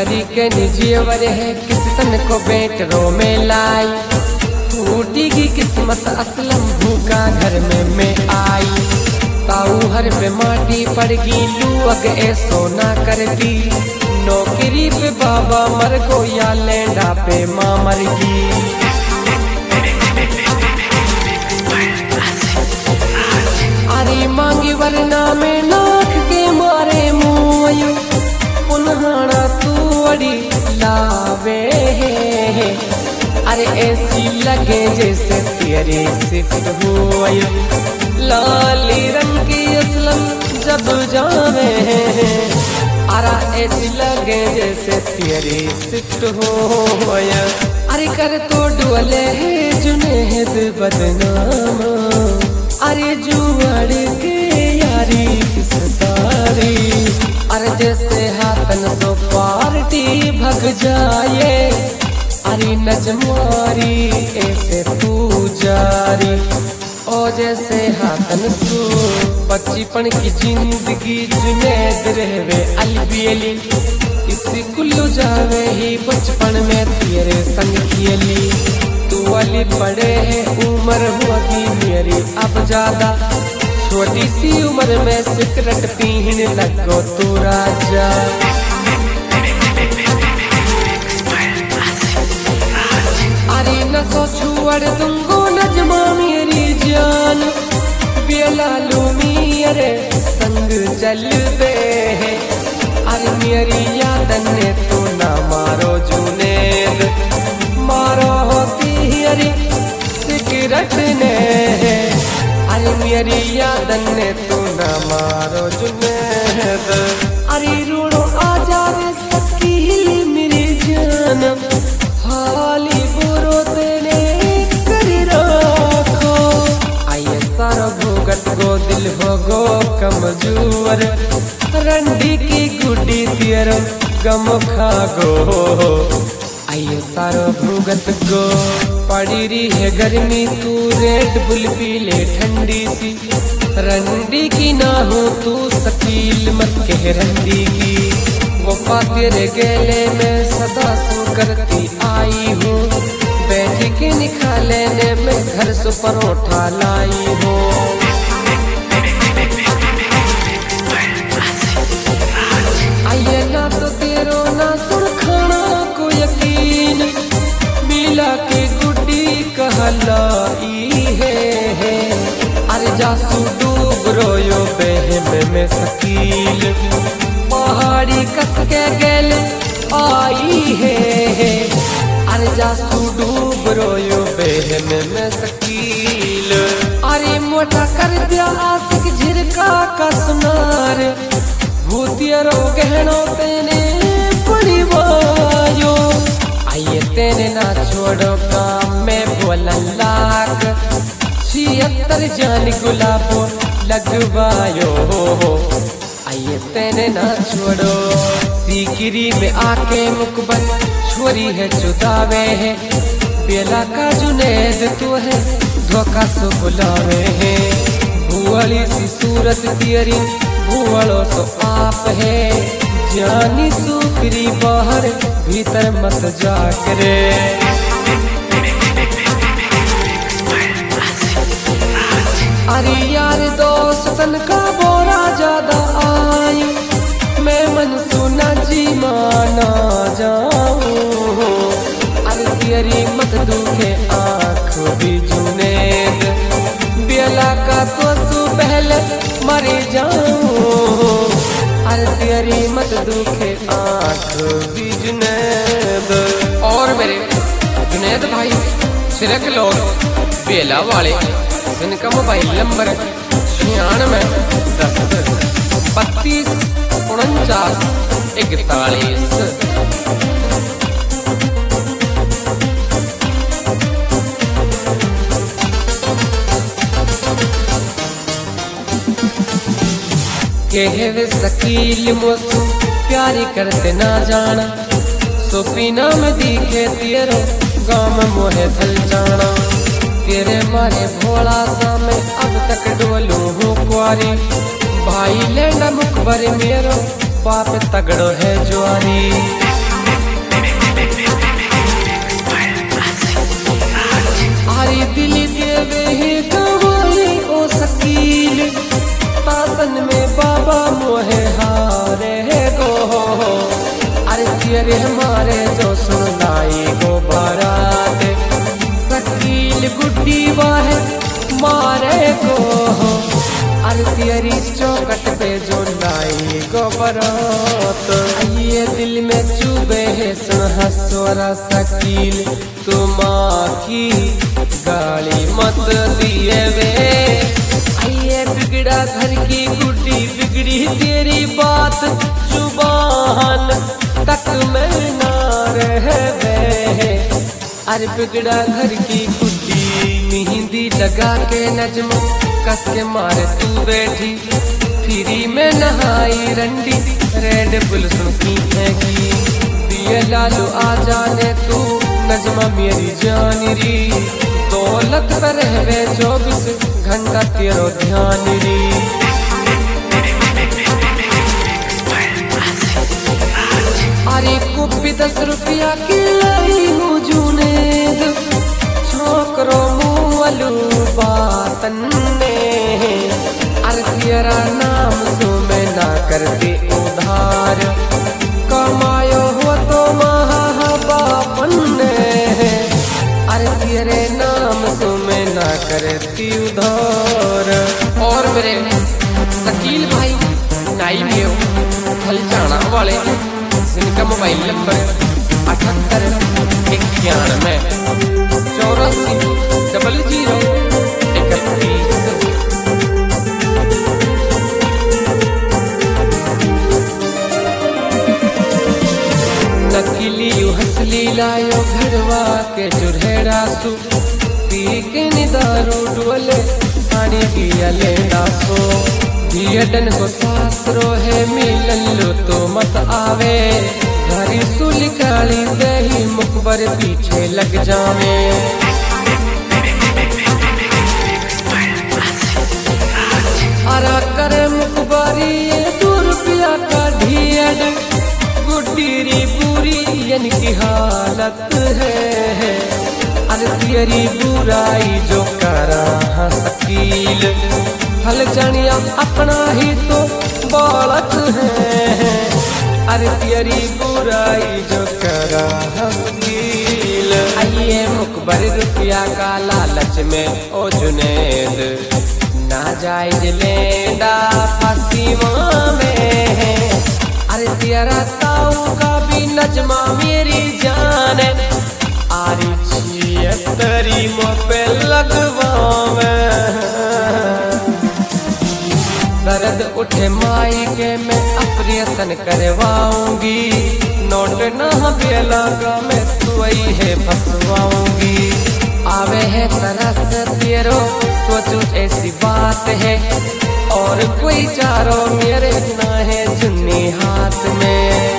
हरी के निजीवर है किस तन को बेटरों में लाई, टूटेगी किस्मत असलम भूखा घर में मैं आई। ताऊ हर पे माटी पड़गी लू अगे सोना कर दी, नौकरी पे बाबा मर गो या लेंडा पे माँ मरगी। अरे मांगी वरना में नाक के मारे मुँह पुनहाना तू अड़ी लावे है। अरे ऐसी लगे जैसे तेरे सिफ्ट हुआ लाली रंग की असलम जब जावे, अरे ऐसी लगे जैसे तेरे सिफ्ट हुआ। अरे कर तो डुअले है जुनेद बदनाम, अरे जुआड़ के यारी किस तारी। अरे जैसे हाथन सो पार्टी भग जाए, अरे नजमारी ऐसे पूजारी। ओ जैसे हाथन सो बचपन की जिंदगी जुनेद रहवे अलबी अली, इसी कुल्लू जावे ही बचपन में तेरे संग खेली। तू अली बड़े है उम्र हुआ मेरी अब ज्यादा, छोटी सी उम्र में सिगरेट पीने लगो तू राजा। अरे न सोचू अड़ दूंगो नजमा मेरी जान, बेला लूमी अरे संग चल बे। अरे मेरी यादन ने तू ना मारो जुनेद, मारो होती अरे सिगरेट ने। अरे मेरी यादन ने तू ना मारो जुनेद, अरे रूड़ो आजा रे सकील मेरी जान, हाली बुरो तेने करी रखो। आइए सारो भोगत गो दिल हो गो कमजोर, रंडी की गुड्डी तेरो गम खा गो। आइए सारो भूगत गो पड़ी रही है गर्मी, तू रेड बुल पी ले ठंडी सी, रंडी की ना हो तू सकील मत कह रंडी की। वफा तेरे गेले में सदा सो करती आई हूँ, बैठ के निकाले ने मैं घर से परोठा लाई हूँ। आइए ना तो तेरो ना सुरखाना को यकीन, मिला के गुड्डी कहलाई है। अरे जासू डूब रोयो बहम में सकील, पहाड़ी कस के गेल आई है। अरे जासू डूब रोयो बहम में सकील, अरे मोटा कर दिया आशिक झिरका का सुनार, भूतियरो गहनो तेने बड़ी वायो। आइए तेने ना छोड़ो काम में बोलन लाख, 76 जान गुलाबो लगवायो। आइए तेने ना छोड़ो सीकरी में आके मुकबल छोरी है जुदावे है, बेला का जुनेद तू है धोखा सो बुलावे है। भुअली सी सूरत तेरी भुअलो सो आप है, जानी सुकरी बाहर भीतर मत जा करे। अरे यार दोस्तन का बोरा ज्यादा आई, मैं मन सुना जी माना जाऊं। अरे तेरी मत दुखे आँख भी जुनेद, बेला का तो सु पहले मर जाऊं। अरे तेरी मत दुखे आँख भी जुनेद। और मेरे जुनेद भाई सिरक लोग बेला वाले, जिनका मोबाइल नंबर 96 10 32 49 41। कहवे शकील मोसू प्यारी करते ना जाना, सुपीना में दिखे तेरो गाम मोहे थल जाना। तेरे मारे भोला सा मैं अब तक डोलू हूँ कुआरी, भाई लेंडा मुखबर मेरो बाप तगड़ो है ज्वारी। मेरे हमारे जो सुन लाई गो बारात शकील गुड्डी वाहे मारे को अरे तेरी चौकट पे जो लाई गो बारात ये दिल में चुभे है सुन हसोरा शकील तू माँ की गाली मत दिए वे ये बिगड़ा घर की गुड्डी बिगड़ी तेरी बात जुबान तक में ना रह गए अरे बिगड़ा घर की गुड्डी मेहंदी लगा के नजम कस के मारे तू बैठी फ्री में नहाई रंडी रेड बुल सुनती है की दिए लालू आ जाने तू नजमा मेरी जान री दौलत पर रहवे 24 घंटा तेरो ध्यान री अरे कुप्पी 10 रुपया की लाई हूँ जुनेद छोकरो मुअलू बातन ने अरे तेरा नाम सो मैं ना करती उधार कमायो हो तो महाबापन ने अरे तेरे नाम सो मैं ना करती उधार और मेरे शकील भाई नाई में फलचाना वाले जिनका मोबाइल नंबर 78 नकली हंसली लायो घरवा के जुरहेरा सु पी के निदारू डोले पानी पिया ले डासो धियडन को शास्त्रो है मिलन लो तो मत आवे घरी सुली काली दही मुकबर पीछे लग जावे अरा कर मुकबरी 2 रुपया का ढियड गुड्डी पूरी यन की हालत है अरे तेरी बुराई जो करा शकील हल जानिया अपना ही तो बालक है अरे तेरी बुराई जो करा शकील आइए मुकबर रुपया का लालच में ओ जुनेद ना जायज लेंदा फसीमा में अरे तेरा ताऊ का भी नजमा मेरी जान आरी छियतरी पे लगवावे दर्द उठे माई के मैं ऑपरेशन करवाऊंगी नोट ना बेला का मैं तुई है फसवाऊंगी आवे है तरस तेरो सोचू ऐसी बात है और कोई चारो मेरे ना है जुन्नी हाथ में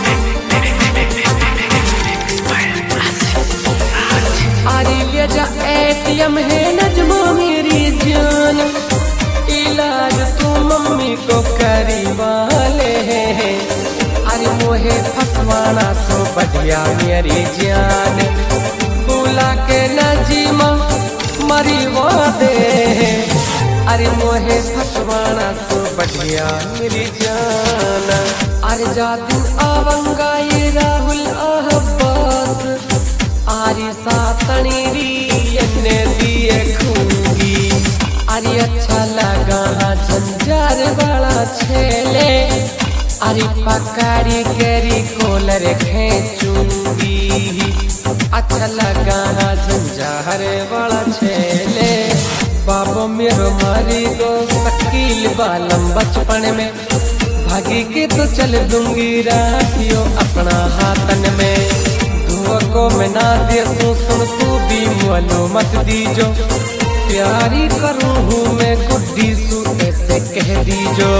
आरी ले जा ATM है नजमा मेरी जान इलाज तू मम्मी को करी वाले है अरे मोहे फसवाना सो बढ़िया मेरी जान बुला के नजीमा मरी वादे अरे मोहे फसवाना सो बढ़िया मेरी जान अरे जातिन आवंगा ये राहुल अब्बास आरी सातनी री दिए खूंगी अरे अच्छा लगा झंझार वाला छेले अरे पकारी करी कोलर खेचूंगी अच्छा लगा झंझार वाला छेले बाबो मेरो मारी दो शकील बालम बचपन में भागी के तो चल दूंगी राखियो अपना हाथन में धुआ को मैं ना दे सुन तू भी मुअलो मत दीजो प्यारी करूँ हूँ मैं गुड्डी सू ऐसे कह दीजो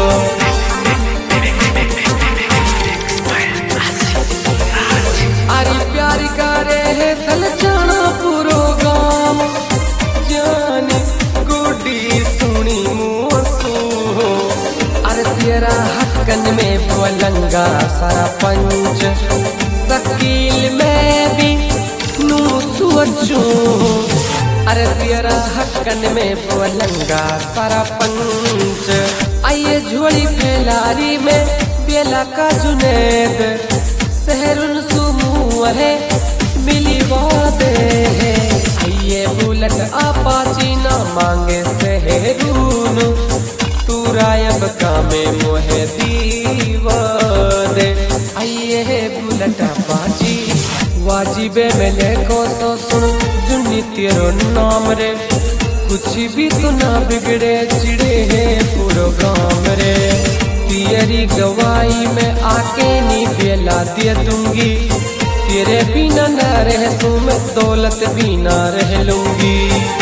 अरे प्यारी करे है थल जाना पूरो गाँव जाने गुड्डी सुनी मुँसू अरे तेरा हक्कन में बोलंगा सारा पंच शकील में भी नू सोचू अरे तेरा हक्कन में बोलंगा सारा पंच आइए झोली फैलारी में बेला का जुनेद सहरुन सुमू है मिली वादे है ये बुलेट अपाची ना मांगे सहरून तू रायब का में मोहे दीवादे आइए है बुलेट अपाची वाजिबे में लेको तो सुन जुन्नी तेरो नाम रे कुछ भी तो ना बिगड़े चिड़े है पूरो गाँव रे तेरी गवाही में आके नी बेला दे दूंगी तेरे बिना न रह तू मैं दौलत भी ना रह लूंगी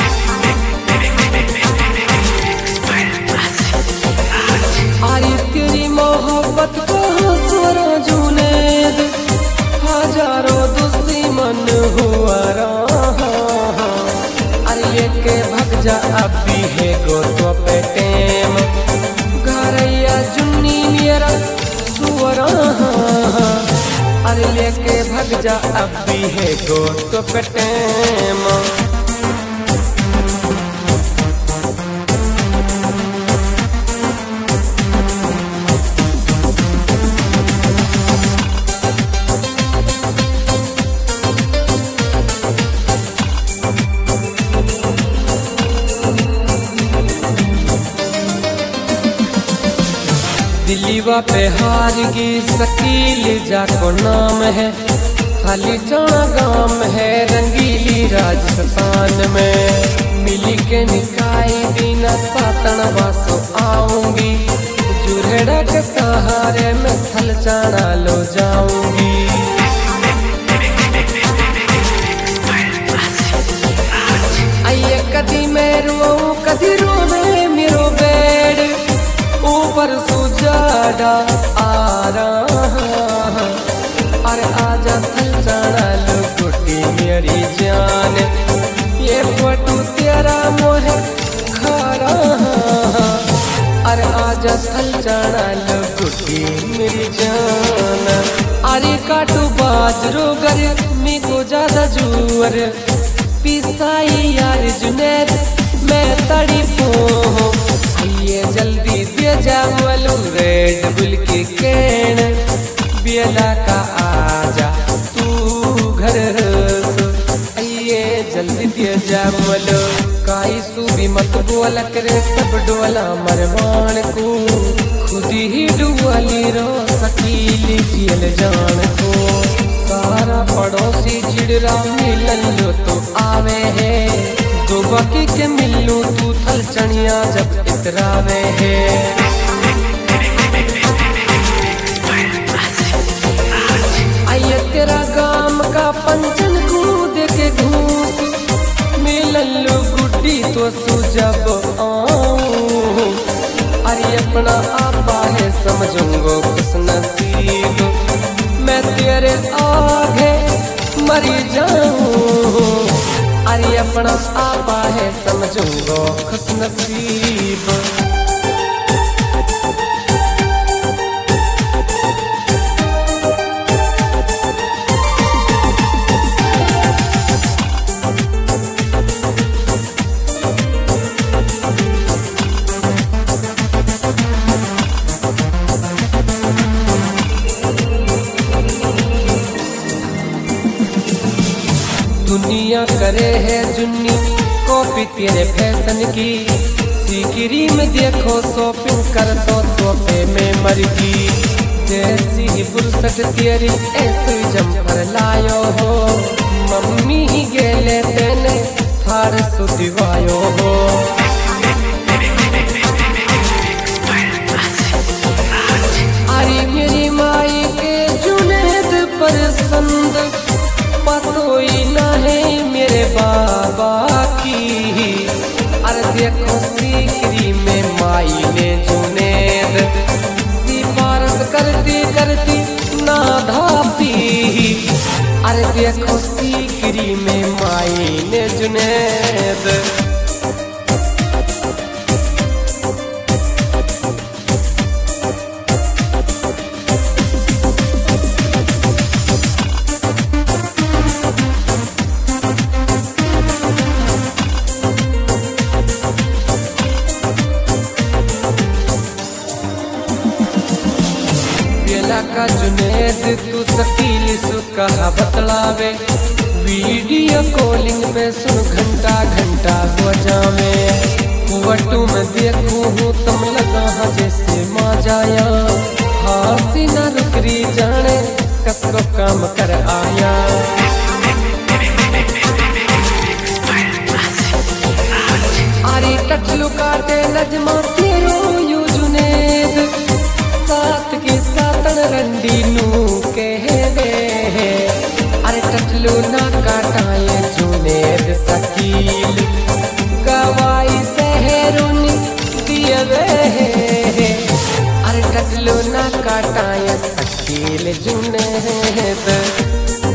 आई तेरी मोहब्बत को सुरा जुनेद हजारों दुश्मन हुआ रहा अरे के भग जा अब भी है गो तो पे टेम घरैया जुन्नी मेरा सुअरा अरे लेके भग जा अब भी है गो तो पे टेम दिलीवा पे हार की शकील जाको नाम है खाली जाना गाम है रंगीली राजस्थान में मिली के निकाय दीना सातन वासो आऊंगी जुरेड़ा के सहारे में थल जाना लो जाऊंगी आइए कदी मैं रो कदी रोवे मेरो बेड़ ऊपर सुजाड़ा आ रहा अरे आजा थल जाना लुकुटी मेरी जान ये फोटो तेरा मोहे खा रहा अरे आजा थल जाना लुकुटी मेरी जान अरे काटू बाजरो गर्मी को ज्यादा जुअर पिसाई यार जुनेद मैं तड़ी पो ये जल्दी दे जा मालूम रेड बुल की केन बेला का आजा तू घर ये जल्दी दे जा मालूम काई सूबी मत बोला करे सब डोला मरवान को खुद ही डुआली रो सकीली जेल जान को सारा पड़ोसी चिड़रा मिलन लो तो आवे है दो बाकी के मिलू तू थल चनिया जब इतरावे है आइए तेरा गाम का पंचन कूद के घूस मिलन लो गुड्डी तो सुजब आऊं अरे अपना आपा है समझूंगो खुश नसीब मैं तेरे आगे मरी जाऊं अरे अपना आपा है समझूंगो खुश नसीब दुनिया करे है जुन्नी कॉपी तेरे फैशन की सीकरी में देखो शॉपिंग कर तो पे में मर गई जैसी ही फुर्सत तेरी ऐसे जमकर लायो हो मम्मी ही गेले तेने थार सुदिवायो हो अरे मेरी माई के जुनेद पर संद पतोई ना है मेरे बाबा की अरे देखो सीकरी में माई ने जुनेद सिफारिश करती करती ना धापी अरे देखो सीकरी में माई ने जुनेद का जुने जुनेद तू शकील सुकहा बतलावे वीडियो कॉलिंग पे सुन घंटा घंटा बजावे वटू में देखू हूँ तुम लगा जैसे माँ जाया हासी न रुकरी जाने कसको काम कर आया अरे टटलू काटे नजमा तेरो यू जुनेद सात की सातन रंडी नू कहवे अरे टटलू ना काटाए जुनेद शकील गवाई सहरुन दियवे अरे टटलू ना काटाए शकील जुनेद